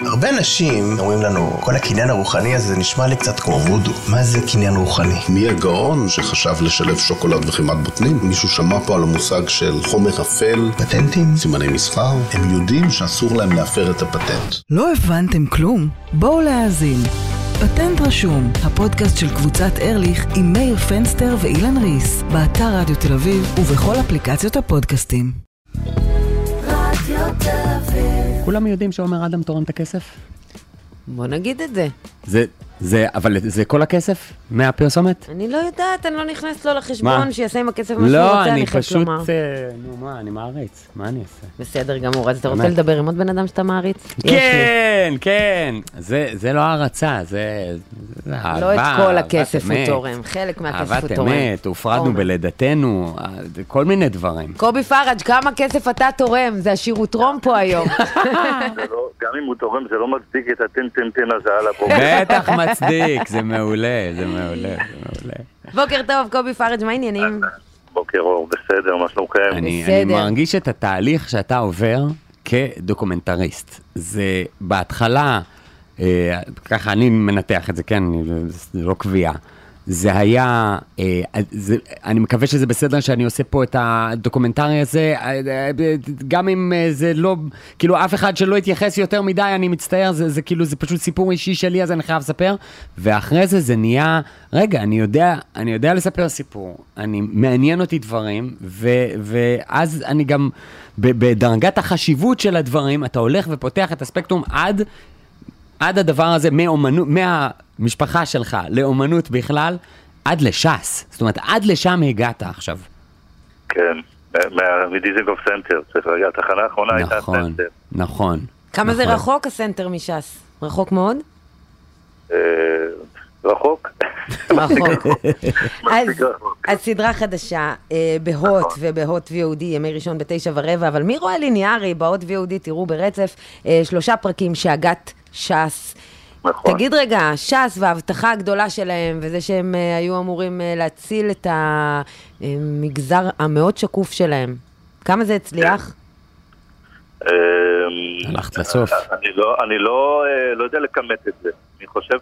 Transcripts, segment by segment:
הרבה אנשים אומרים לנו, כל הקניין הרוחני הזה נשמע לי קצת כמו וודו. מה זה קניין רוחני? מי הגאון שחשב לשלב שוקולד וחימת בוטנים? מישהו שמע פה על המושג של חומר אפל? פטנטים? סימני מסחר? הם יודעים שאסור להם להפר את הפטנט. לא הבנתם כלום? בואו להאזין. פטנט רשום, הפודקאסט של קבוצת ארליך עם מאיר פנסטר ואילן ריס, באתר רדיו תל אביב ובכל אפליקציות הפודקאסטים. רדיו תל אביב. כולם יודעים שאומר אדם תורם את הכסף? בוא נגיד את זה. אבל זה כל הכסף מהפרסומת? אני לא יודעת, אני לא נכנס לו לחשבון שיעשה עם הכסף מה שהוא רוצה, לא, אני חייב פשוט, לומר. אני מעריץ, מה אני אעשה? בסדר גמור, אז אתה רוצה לדבר עם עוד בן אדם שאתה מעריץ? כן, זה לא הערצה, זה אהבה. לא את כל הכסף הוא תורם, חלק מהכסף הוא תורם. אהבת אמת, הופרדנו בלידתנו, כל מיני דברים. קובי פרג', כמה כסף אתה תורם? זה השיר הוא תרום פה היום. גם אם הוא תורם, זה לא מצדיק את הטן הזה על הבוקר. בטח מצדיק, זה מעולה. בוקר טוב, קובי פרג', מה העניינים? בוקר אור, בסדר, מה שלומכם? אני מרגיש את התהליך שאתה עובר כדוקומנטריסט. זה בהתחלה, ככה אני מנתח את זה, כן, זה לא קביעה. זה היה, אני מקווה שזה בסדר שאני עושה פה את הדוקומנטרי הזה, גם אם זה לא, כאילו אף אחד שלא יתייחס יותר מדי, אני מצטער, זה כאילו, זה פשוט סיפור אישי שלי, אז אני חייב לספר, ואחרי זה נהיה, רגע, אני יודע לספר סיפור, מעניין אותי דברים, ואז אני גם, בדרגת החשיבות של הדברים, אתה הולך ופותח את הספקטרום עד הדבר הזה, מהמשפחה שלך לאומנות בכלל, עד לש"ס. זאת אומרת, עד לשם הגעת עכשיו. כן, מדיזנגוף סנטר. צריך להגיע, התחנה האחרונה הייתה סנטר. נכון. כמה זה רחוק הסנטר מש"ס? רחוק מאוד? רחוק. אז סדרה חדשה בהוט ובהוט VOD ימי ראשון ב9:15, אבל מי רואה ליניארי בהוט VOD? תראו ברצף 3 פרקים שהגת ש"ס. תגיד רגע, ש"ס וההבטחה הגדולה שלהם וזה שהם היו אמורים להציל את המגזר המאוד שקוף שלהם, כמה זה הצליח? הלכת לסוף. אני לא יודע לכמת את זה. אני חושב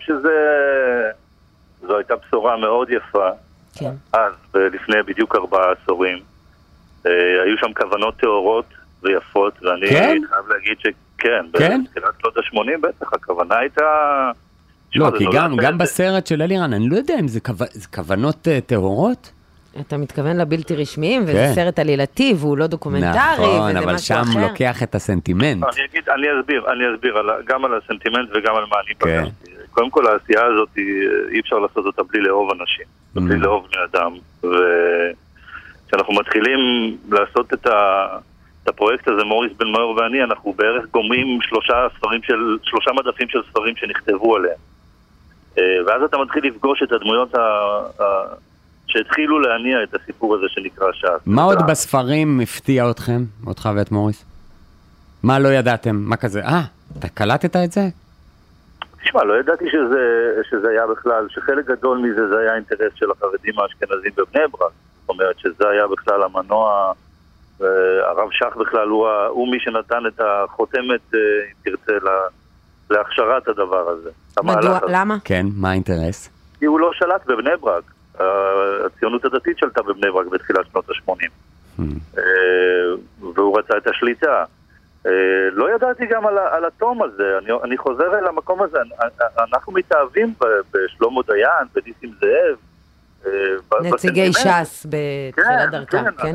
זו הייתה בשורה מאוד יפה. כן. אז, לפני בדיוק 4 עשורים, היו שם כוונות תיאורות ויפות, ואני חייב להגיד שכן, בתחילת שנות ה-80 בטח, הכוונה הייתה... לא, כי גם בסרט של אלירן, אני לא יודע אם זה כוונות תיאורות? אתה מתכוון לבלתי רשמיים, וזה סרט עלילתי, והוא לא דוקומנטרי, נכון, אבל שם לוקח את הסנטימנט. אני אסביר גם על הסנטימנט וגם על מה אני פגשתי. קודם כל, העשייה הזאת, אי אפשר לעשות אותה בלי לאהוב אנשים, בלי לאהוב בני אדם. וכשאנחנו מתחילים לעשות את הפרויקט הזה, מוריס בן מאיר ואני, אנחנו בערך גומרים 3 מדפים של ספרים שנכתבו עליהם. ואז אתה מתחיל לפגוש את הדמויות שהתחילו להניע את הסיפור הזה שנקרא ש"ס. מה עוד בספרים הפתיע אתכם, אותך ואת מוריס? מה לא ידעתם? מה כזה? אתה קלטת את זה? תשמע, לא ידעתי שזה היה בכלל, שחלק גדול מזה זה היה אינטרס של החרדים האשכנזים בבני ברק. זאת אומרת שזה היה בכלל המנוע, הרב שך בכלל הוא מי שנתן את החותמת, אם תרצה, להכשרת הדבר הזה. מדוע? למה? כן, מה האינטרס? כי הוא לא שלט בבני ברק. הציונות הדתית שלטה בבני ברק בתחילת שנות ה-80. והוא רצה את השליטה. לא ידעתי גם על התום הזה. אני חוזר אל המקום הזה. אנחנו מתאהבים בשלמה דיין, בניסים זאב. נציגי ש"ס בתחילת דרכם, כן?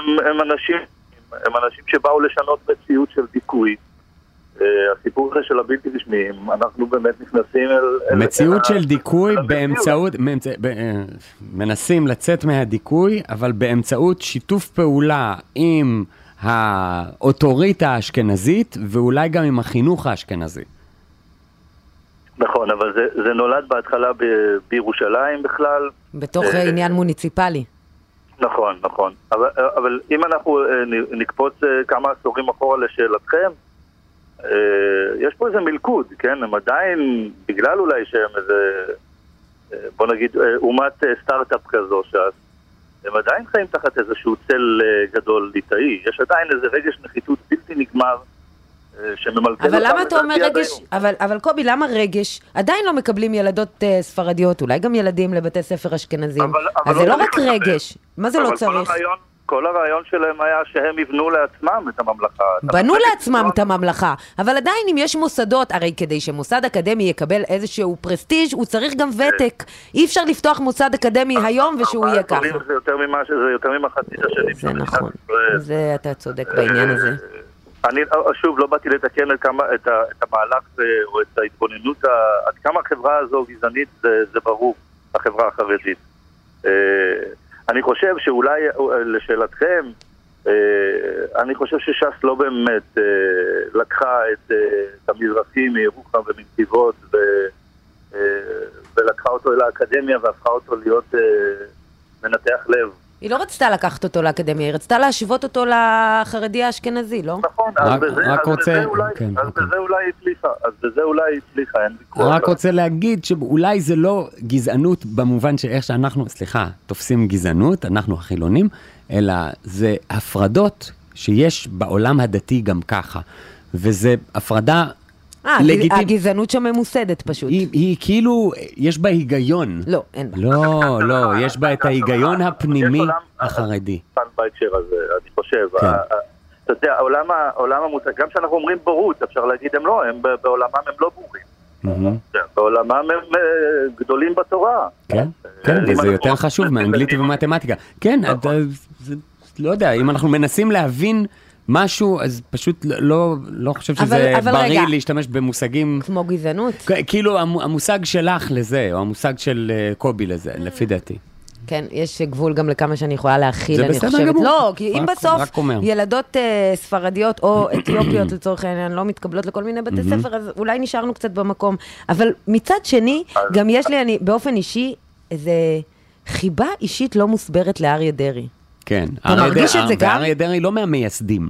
הם אנשים שבאו לשנות מציאות של דיכוי. הסיפור הזה של הבלתי רשמיים, אנחנו באמת נכנסים מציאות של דיכוי באמצעות, מנסים לצאת מהדיכוי, אבל באמצעות שיתוף פעולה עם האוטוריטה האשכנזית, ואולי גם עם החינוך האשכנזי. נכון, אבל זה נולד בהתחלה בירושלים בכלל. בתוך עניין מוניציפלי. נכון. אבל אם אנחנו נקפוץ כמה עשורים אחורה לשאלתכם, יש פה איזה מלכוד, כן? הם עדיין, בגלל אולי שהם איזה, בוא נגיד, אומת סטארט-אפ כזו, הם עדיין חיים תחת איזשהו צל גדול ליטאי. יש עדיין איזה רגש נחיתות בלתי נגמר שממלכד אבל למה אתה אומר רגש, אבל קובי, למה רגש? עדיין לא מקבלים ילדות ספרדיות, אולי גם ילדים לבתי ספר אשכנזים. אז זה לא רק רגש, מה זה לא צריך? כל הרעיון שלהם היה שהם יבנו לעצמם את הממלכה. בנו לעצמם את הממלכה, אבל עדיין אם יש מוסדות, הרי כדי שמוסד אקדמי יקבל איזשהו פרסטיג' הוא צריך גם ותק. אי אפשר לפתוח מוסד אקדמי היום ושהוא יהיה ככה. זה יותר ממחצית השנים. זה נכון, אתה צודק בעניין הזה. אני שוב לא באתי לתקן את המהלך או את ההתבוננות, עד כמה החברה הזו גזענית זה ברור, החברה החרדית. אני חושב שאולי לשאלתכם, אני חושב שש"ס לא באמת לקחה את המזרחים מירוחם ומנתיבות ולקחה אותו אל האקדמיה והפכה אותו להיות מנתח לב. היא לא רצתה לקחת אותו לאקדמיה, היא רצתה להשוות אותו לחרדי האשכנזי, לא? נכון, אז בזה אולי הצליחה, אין ויכוח. רק רוצה להגיד שאולי זה לא גזענות במובן שאיך שאנחנו, תופסים גזענות, אנחנו החילונים, אלא זה הפרדות שיש בעולם הדתי גם ככה, וזה הפרדה הגזענות שם ממוסדת פשוט. היא כאילו, יש בה היגיון. לא, אין בה. לא, יש בה את ההיגיון הפנימי החרדי. בהקשר הזה, אני חושב. אתה יודע, עולם המושג, גם כשאנחנו אומרים בורות, אפשר להגיד הם לא, בעולמם הם לא בורים. בעולמם הם גדולים בתורה. כן, וזה יותר חשוב מאנגלית ומתמטיקה. כן, לא יודע, אם אנחנו מנסים להבין משהו, אז פשוט לא חושב שזה בריא להשתמש במושגים כמו גזענות. כאילו המושג שלך לזה, או המושג של קובי לזה, לפי דעתי. כן, יש גבול גם לכמה שאני יכולה להכיל, אני חושבת. זה בסדר גמור. לא, כי אם בסוף ילדות ספרדיות או אתיופיות לצורך העניין לא מתקבלות לכל מיני בתי ספר, אז אולי נשארנו קצת במקום. אבל מצד שני, גם יש לי באופן אישי איזה חיבה אישית לא מוסברת לאריה דרעי. כן, ואריה דרעי לא מהמייסדים.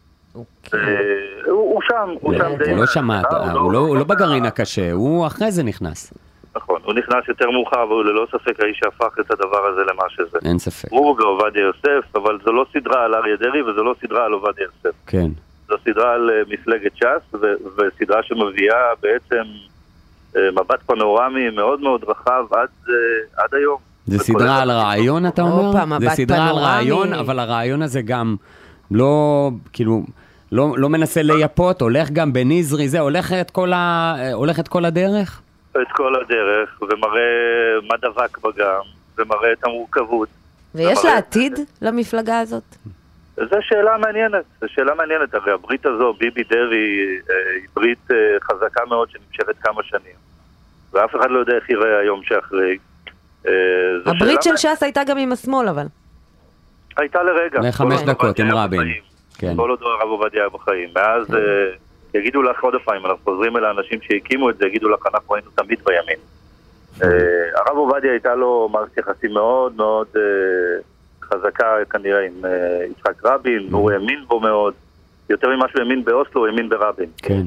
הוא שם. הוא לא שמע, הוא לא בגרעין הקשה, הוא אחרי זה נכנס. נכון, הוא נכנס יותר מאוחר, והוא ללא ספק האיש שהפך את הדבר הזה למה שזה. אין ספק. הוא ועובדיה יוסף, אבל זו לא סדרה על אריה דרעי, וזו לא סדרה על עובדיה יוסף. כן. זו סדרה על מפלגת ש"ס, וסדרה שמביאה בעצם מבט פנורמי מאוד מאוד רחב עד היום. זה סדרה על רעיון, אתה אומר? זה סדרה על רעיון, אבל הרעיון הזה גם לא, כאילו, לא מנסה לייפות, הולך גם בנזרי, זה הולך את כל הדרך? את כל הדרך, ומראה מה דבק בגם, ומראה את המורכבות. ויש לה עתיד למפלגה הזאת? זו שאלה מעניינת, הרי הברית הזו, ביבי דרעי, היא ברית חזקה מאוד שנמשכת כמה שנים, ואף אחד לא יודע איך יראה היום שאחרי. הברית של ש"ס הייתה גם עם השמאל, אבל. הייתה לרגע. ל5 דקות עם רבין. כל עוד הרב עובדיה היה בחיים. ואז יגידו לך עוד פעם, אנחנו חוזרים אל האנשים שהקימו את זה, יגידו לך, אנחנו היינו תמיד בימין. הרב עובדיה הייתה לו מערכת יחסים מאוד מאוד חזקה כנראה עם יצחק רבין, והוא האמין בו מאוד. יותר ממה שהוא האמין באוסלו, הוא האמין ברבין. כן.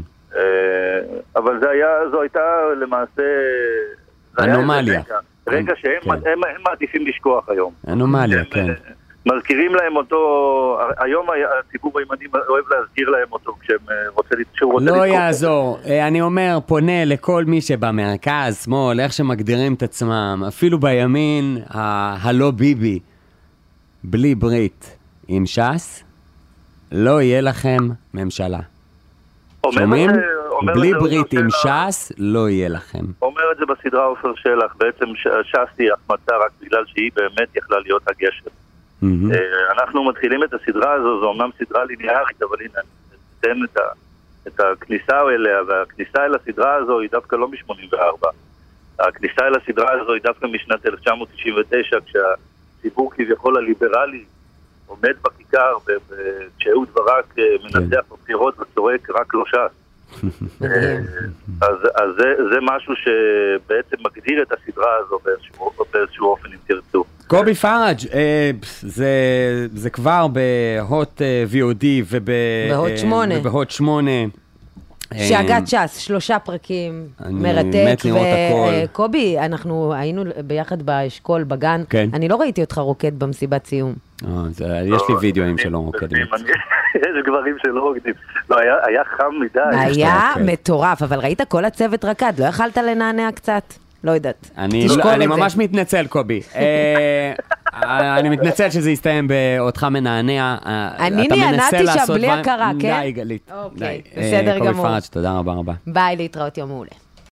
אבל זו הייתה למעשה... אנומליה. רגע שהם מעדיפים לשכוח היום. אנומליה, כן. מזכירים להם אותו, היום הציבור הימני אוהב להזכיר להם אותו כשהם רוצה לתקוף. לא יעזור, אני אומר, פונה לכל מי שבמרכז, שמאל, איך שמגדירים את עצמם, אפילו בימין, הלא ביבי, בלי ברית עם ש"ס, לא יהיה לכם ממשלה. שומעים? בלי ברית עם ש"ס, לא יהיה לכם. אומר את זה בסדרה עופר שלח, בעצם ש"ס היא החמצה רק בגלל שהיא באמת יכלה להיות הגשר. אנחנו מתחילים את הסדרה הזו, זו אומנם סדרה ליניארית, אבל הנה, ניתן את הכניסה אליה, והכניסה אל הסדרה הזו היא דווקא לא מ-84. הכניסה אל הסדרה הזו היא דווקא משנת 1999, כשהציבור כביכול הליברלי עומד בכיכר, כשאהוד ברק מנצח בבחירות וצורק רק לא ש"ס. אז זה משהו שבעצם מגדיר את הסדרה הזו באיזשהו אופן, אם תרצו. קובי פראג', זה כבר בהוט VOD ובהוט 8. שהגת ש"ס, 3 פרקים, מרתק. וקובי, אנחנו היינו ביחד באשכול, בגן. אני לא ראיתי אותך רוקד במסיבת סיום. יש לי וידאוים שלא רוקדים. יש גברים שלא רוקדים. לא, היה חם מדי. היה מטורף, אבל ראית כל הצוות רקד, לא יכלת לנענע קצת? לא יודעת. אני ממש מתנצל, קובי. אני מתנצל שזה יסתיים באותך מנענע. אני נענעתי שם בלי הכרה, כן? די, גלית. אוקיי, בסדר גמור. קובי פרץ, תודה רבה רבה. ביי, להתראות יום מעולה.